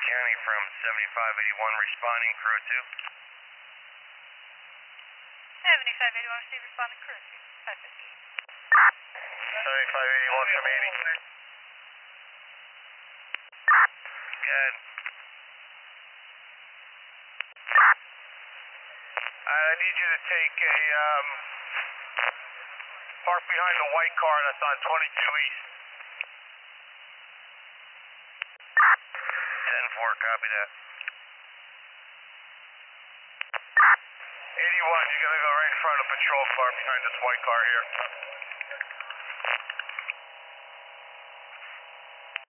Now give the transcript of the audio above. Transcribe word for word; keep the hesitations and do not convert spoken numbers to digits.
County from seventy-five eighty-one responding, crew two. seventy-five eighty-one, receive responding, crew two. five fifty. seventy-five eighty-one from eighty. Good. I need you to take a, um, park behind the white car that's on twenty-two East. ten four, copy that. eighty-one, you're gonna go right in front of the patrol car behind this white car here.